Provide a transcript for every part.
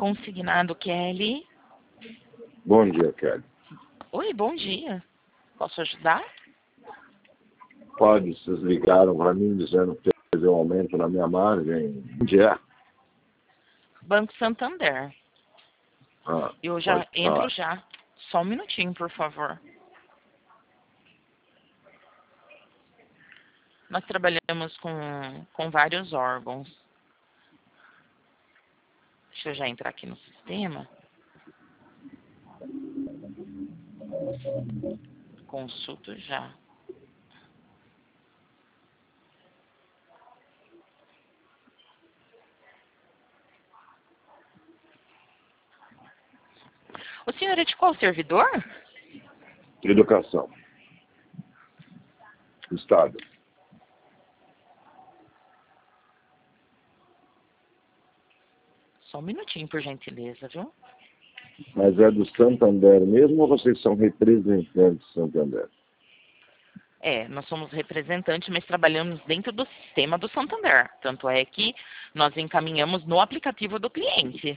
Consignado Kelly. Bom dia, Kelly. Oi, bom dia. Posso ajudar? Pode, vocês ligaram para mim dizendo que teve um aumento na minha margem. Onde é? Banco Santander. Eu já entro já. Só um minutinho, por favor. Nós trabalhamos com vários órgãos. Deixa eu já entrar aqui no sistema. Consulto já. O senhor é de qual servidor? Educação. Estado. Só um minutinho, por gentileza, viu? Mas é do Santander mesmo ou vocês são representantes do Santander? Nós somos representantes, mas trabalhamos dentro do sistema do Santander. Tanto é que nós encaminhamos no aplicativo do cliente.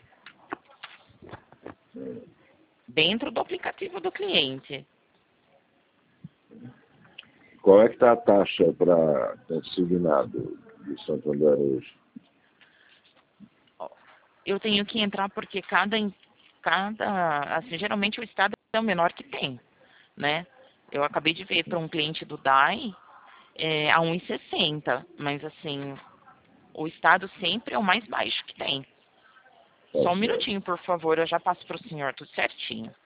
Dentro do aplicativo do cliente. Qual é que está a taxa para consignado do Santander hoje? Eu tenho que entrar porque assim, geralmente o estado é o menor que tem, né? Eu acabei de ver para um cliente do DAI a 1,60, mas assim, o estado sempre é o mais baixo que tem. Só um minutinho, por favor, eu já passo para o senhor, tudo certinho.